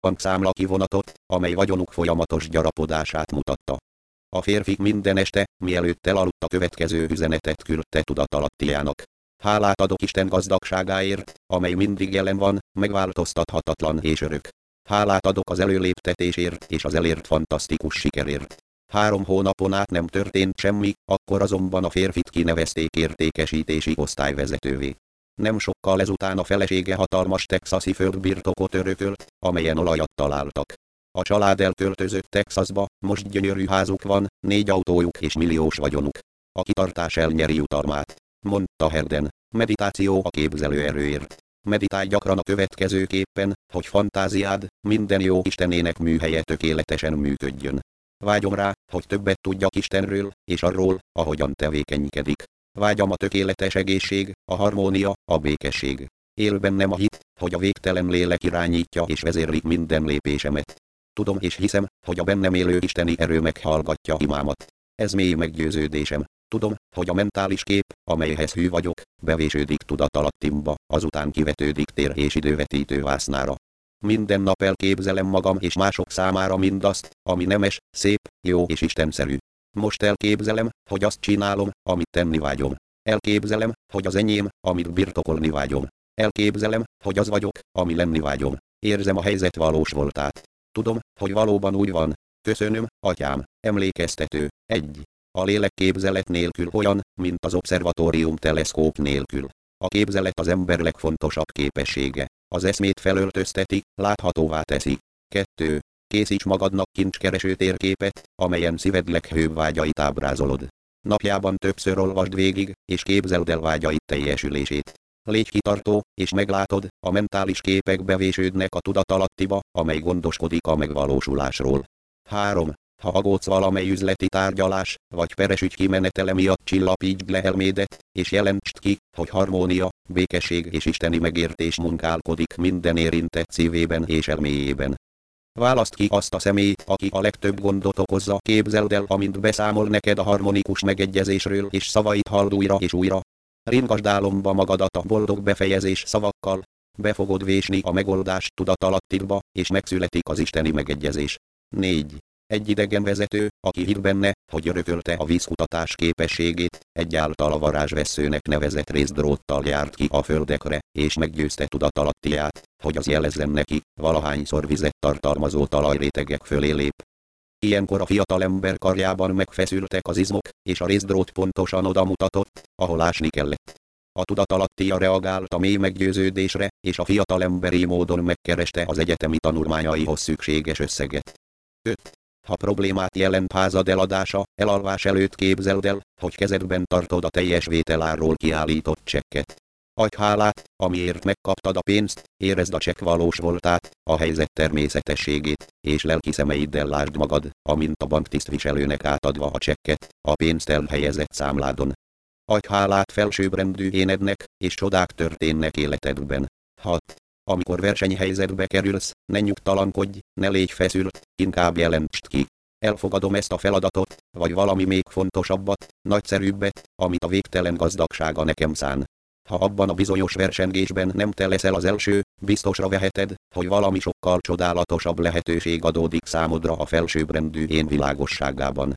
bankszámla kivonatot, amely vagyonuk folyamatos gyarapodását mutatta. A férfi minden este, mielőtt elaludt, a következő üzenetet küldte tudatalattiának. Hálát adok Isten gazdagságáért, amely mindig jelen van, megváltoztathatatlan és örök. Hálát adok az előléptetésért és az elért fantasztikus sikerért. 3 hónapon át nem történt semmi, akkor azonban a férfit kinevezték értékesítési osztályvezetővé. Nem sokkal ezután a felesége hatalmas texasi földbirtokot örökölt, amelyen olajat találtak. A család elköltözött Texasba, most gyönyörű házuk van, 4 autójuk és milliós vagyonuk. A kitartás elnyeri jutalmát, mondta Herden. Meditáció a képzelő erőért. Meditálj gyakran a következőképpen, hogy fantáziád, minden jó Istenének műhelye tökéletesen működjön. Vágyom rá, hogy többet tudjak Istenről, és arról, ahogyan tevékenykedik. Vágyam a tökéletes egészség, a harmónia, a békesség. Él bennem a hit, hogy a végtelen lélek irányítja és vezérli minden lépésemet. Tudom és hiszem, hogy a bennem élő isteni erő meghallgatja imámat. Ez mély meggyőződésem. Tudom, hogy a mentális kép, amelyhez hű vagyok, bevésődik tudatalattimba, azután kivetődik tér- és idővetítő vásznára. Minden nap elképzelem magam és mások számára mindazt, ami nemes, szép, jó és istenszerű. Most elképzelem, hogy azt csinálom, amit tenni vágyom. Elképzelem, hogy az enyém, amit birtokolni vágyom. Elképzelem, hogy az vagyok, ami lenni vágyom. Érzem a helyzet valós voltát. Tudom, hogy valóban úgy van. Köszönöm, atyám. Emlékeztető. 1. A lélek képzelet nélkül olyan, mint az obszervatórium teleszkóp nélkül. A képzelet az ember legfontosabb képessége. Az eszmét felöltözteti, láthatóvá teszi. 2. Készíts magadnak kincskereső térképet, amelyen szíved leghőbb vágyait ábrázolod. Napjában többször olvasd végig, és képzeld el vágyait teljesülését. Légy kitartó, és meglátod, a mentális képek bevésődnek a tudatalattiba, amely gondoskodik a megvalósulásról. 3. Ha aggódsz valamely üzleti tárgyalás, vagy peres ügy kimenetele miatt, csillapítsd le elmédet, és jelentsd ki, hogy harmónia, békesség és isteni megértés munkálkodik minden érintett szívében és elméjében. Válaszd ki azt a személyt, aki a legtöbb gondot okozza, képzeld el, amint beszámol neked a harmonikus megegyezésről, és szavait halld újra és újra. Ringasd álomba magadat a boldog befejezés szavakkal, be fogod vésni a megoldást tudatalattiba, és megszületik az isteni megegyezés. 4. Egy idegen vezető, aki hitt benne, hogy örökölte a vízkutatás képességét, egyáltal a varázsvesszőnek nevezett részdróttal járt ki a földekre, és meggyőzte tudatalattiát, hogy az jelezzen neki, valahányszor vizet tartalmazó talajrétegek fölé lép. Ilyenkor a fiatalember karjában megfeszültek az izmok, és a részdrót pontosan oda mutatott, ahol ásni kellett. A tudatalattia reagált a mély meggyőződésre, és a fiatalember így módon megkereste az egyetemi tanulmányaihoz szükséges összeget. 5. Ha problémát jelent házad eladása, elalvás előtt képzeld el, hogy kezedben tartod a teljes vételárról kiállított csekket. Adj hálát, amiért megkaptad a pénzt, érezd a csekk valós voltát, a helyzet természetességét, és lelki szemeiddel lásd magad, amint a banktisztviselőnek átadva a csekket, a pénzt elhelyezett számládon. Adj hálát felsőbbrendű énednek, és csodák történnek életedben. 6. Amikor versenyhelyzetbe kerülsz, ne nyugtalankodj, ne légy feszült, inkább jelentsd ki. Elfogadom ezt a feladatot, vagy valami még fontosabbat, nagyszerűbbet, amit a végtelen gazdagsága nekem szán. Ha abban a bizonyos versengésben nem te leszel az első, biztosra veheted, hogy valami sokkal csodálatosabb lehetőség adódik számodra a felsőbbrendű én világosságában.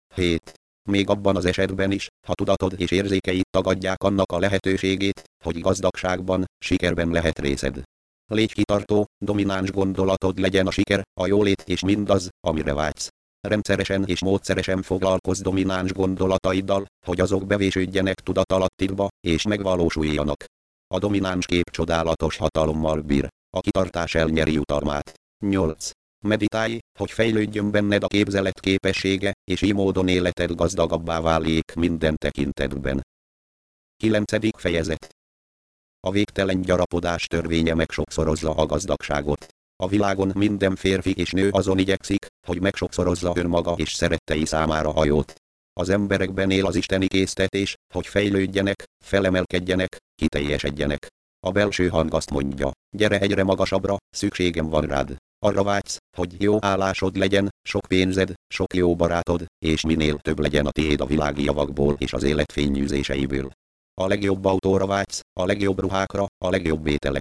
7. Még abban az esetben is, ha tudatod és érzékeid tagadják annak a lehetőségét, hogy gazdagságban, sikerben lehet részed. Légy kitartó, domináns gondolatod legyen a siker, a jólét és mindaz, amire vágysz. Rendszeresen és módszeresen foglalkozz domináns gondolataiddal, hogy azok bevésődjenek tudatalattidba, és megvalósuljanak. A domináns kép csodálatos hatalommal bír, a kitartás elnyeri jutalmát. 8. Meditálj, hogy fejlődjön benned a képzelet képessége, és így módon életed gazdagabbá váljék minden tekintetben. 9. fejezet. A végtelen gyarapodás törvénye megsokszorozza a gazdagságot. A világon minden férfi és nő azon igyekszik, hogy megsokszorozza önmaga és szerettei számára a jót. Az emberekben él az isteni késztetés, hogy fejlődjenek, felemelkedjenek, kiteljesedjenek. A belső hang azt mondja, gyere egyre magasabbra, szükségem van rád. Arra vágysz, hogy jó állásod legyen, sok pénzed, sok jó barátod, és minél több legyen a tiéd a világi javakból és az élet fényűzéseiből. A legjobb autóra vágysz, a legjobb ruhákra, a legjobb ételekre.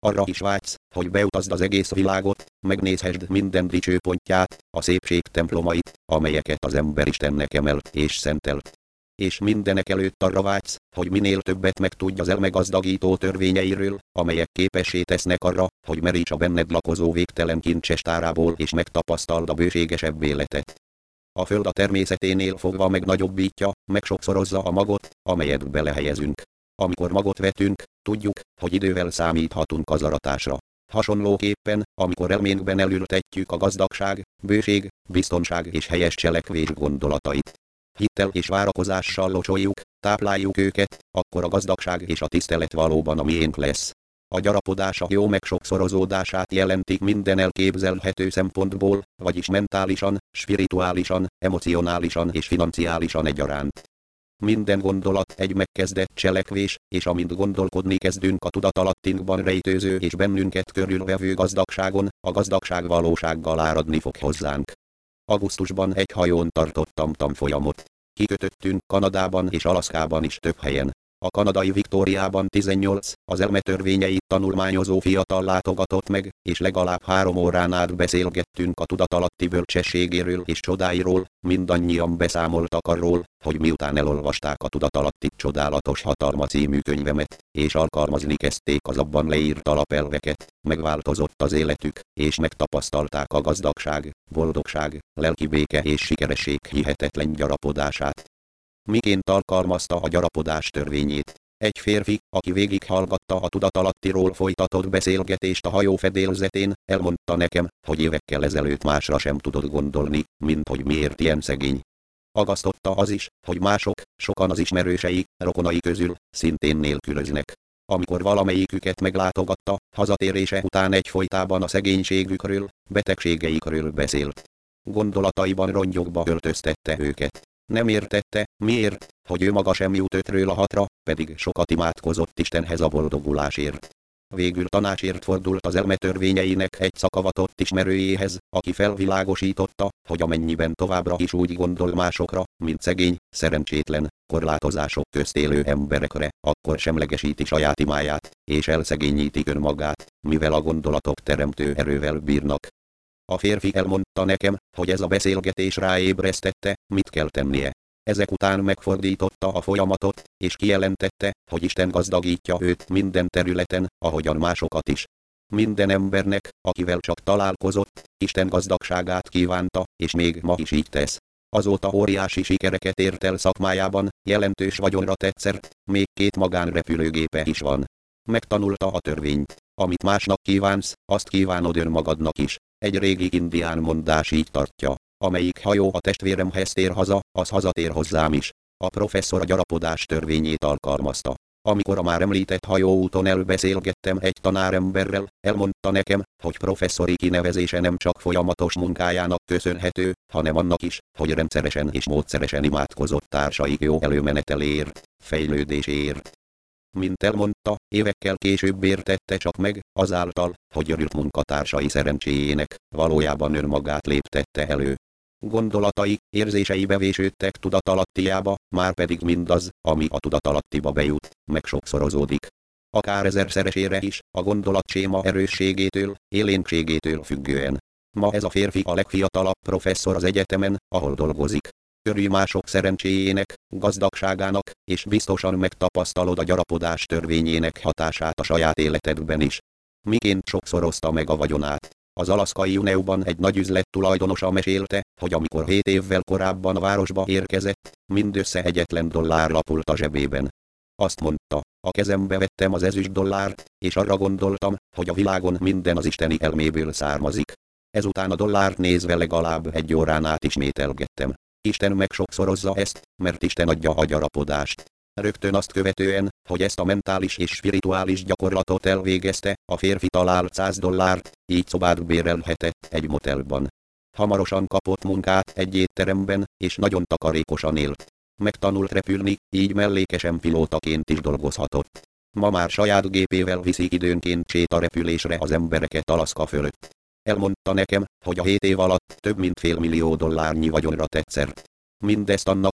Arra is vágysz, hogy beutazd az egész világot, megnézhessd minden dicső pontját, a szépség templomait, amelyeket az ember Istennek emelt és szentelt. És mindenek előtt arra vágysz, hogy minél többet megtudj az elmegazdagító törvényeiről, amelyek képessé tesznek arra, hogy meríts a benned lakozó végtelen kincses tárából és megtapasztald a bőségesebb életet. A föld a természeténél fogva megnagyobbítja, megsokszorozza a magot, amelyet belehelyezünk. Amikor magot vetünk, tudjuk, hogy idővel számíthatunk az aratásra. Hasonlóképpen, amikor elménkben elültetjük a gazdagság, bőség, biztonság és helyes cselekvés gondolatait. Hittel és várakozással locsoljuk, tápláljuk őket, akkor a gazdagság és a tisztelet valóban a miénk lesz. A gyarapodás a jó megsokszorozódását jelentik minden elképzelhető szempontból, vagyis mentálisan, spirituálisan, emocionálisan és financiálisan egyaránt. Minden gondolat egy megkezdett cselekvés, és amint gondolkodni kezdünk a tudatalattinkban rejtőző és bennünket körülvevő gazdagságon, a gazdagság valósággal áradni fog hozzánk. Augusztusban egy hajón tartottam tanfolyamot. Kikötöttünk Kanadában és Alaszkában is több helyen. A kanadai Victoriában 18, az elmetörvényeit tanulmányozó fiatal látogatott meg, és legalább 3 órán át beszélgettünk a tudatalatti bölcsességéről és csodáiról, mindannyian beszámoltak arról, hogy miután elolvasták a Tudatalatti Csodálatos Hatalma című könyvemet, és alkalmazni kezdték az abban leírt alapelveket, megváltozott az életük, és megtapasztalták a gazdagság, boldogság, lelki béke és sikeresség hihetetlen gyarapodását. Miként alkalmazta a gyarapodás törvényét? Egy férfi, aki végighallgatta a tudatalattiról folytatott beszélgetést a hajó fedélzetén, elmondta nekem, hogy évekkel ezelőtt másra sem tudott gondolni, mint hogy miért ilyen szegény. Agasztotta az is, hogy mások, sokan az ismerősei, rokonai közül, szintén nélkülöznek. Amikor valamelyiküket meglátogatta, hazatérése után egyfolytában a szegénységükről, betegségeikről beszélt. Gondolataiban rongyokba öltöztette őket. Nem értette, miért, hogy ő maga sem jut 5-ről a 6-ra, pedig sokat imádkozott Istenhez a boldogulásért. Végül tanácsért fordult az elmetörvényeinek egy szakavatott ismerőjéhez, aki felvilágosította, hogy amennyiben továbbra is úgy gondol másokra, mint szegény, szerencsétlen, korlátozások közt élő emberekre, akkor semlegesíti saját imáját, és elszegényíti önmagát, mivel a gondolatok teremtő erővel bírnak. A férfi elmondta nekem, hogy ez a beszélgetés ráébresztette, mit kell tennie. Ezek után megfordította a folyamatot, és kijelentette, hogy Isten gazdagítja őt minden területen, ahogyan másokat is. Minden embernek, akivel csak találkozott, Isten gazdagságát kívánta, és még ma is így tesz. Azóta óriási sikereket ért el szakmájában, jelentős vagyonra tett szert, még 2 magánrepülőgépe is van. Megtanulta a törvényt. Amit másnak kívánsz, azt kívánod önmagadnak is. Egy régi indián mondás így tartja: amelyik hajó a testvéremhez tér haza, az hazatér hozzám is. A professzor a gyarapodás törvényét alkalmazta. Amikor a már említett hajóúton elbeszélgettem egy tanáremberrel, elmondta nekem, hogy professzori kinevezése nem csak folyamatos munkájának köszönhető, hanem annak is, hogy rendszeresen és módszeresen imádkozott társaik jó előmeneteléért, fejlődéséért. Mint elmondta, évekkel később értette csak meg, azáltal, hogy örült munkatársai szerencséjének, valójában önmagát léptette elő. Gondolatai, érzései bevésődtek tudatalattiába, már pedig mindaz, ami a tudatalattiba bejut, megsokszorozódik. Akár 1000-szeresére is, a gondolatséma erősségétől, élénkségétől függően. Ma ez a férfi a legfiatalabb professzor az egyetemen, ahol dolgozik. Örülj mások szerencséjének, gazdagságának, és biztosan megtapasztalod a gyarapodás törvényének hatását a saját életedben is. Miként sokszorozta meg a vagyonát. Az alaszkai Juneauban egy nagy üzlet tulajdonosa mesélte, hogy amikor 7 évvel korábban a városba érkezett, mindössze egyetlen dollár lapult a zsebében. Azt mondta: a kezembe vettem az ezüst dollárt, és arra gondoltam, hogy a világon minden az isteni elméből származik. Ezután a dollárt nézve legalább 1 órán át ismételgettem. Isten megsokszorozza ezt, mert Isten adja a gyarapodást. Rögtön azt követően, hogy ezt a mentális és spirituális gyakorlatot elvégezte, a férfi talált 100 dollárt, így szobát bérelhetett egy motelban. Hamarosan kapott munkát egy étteremben, és nagyon takarékosan élt. Megtanult repülni, így mellékesen pilótaként is dolgozhatott. Ma már saját gépével viszik időnként sétarepülésre az embereket Alaszka fölött. Elmondta nekem, hogy a 7 év alatt több mint $500 000 vagyonra tett szert. Mindezt annak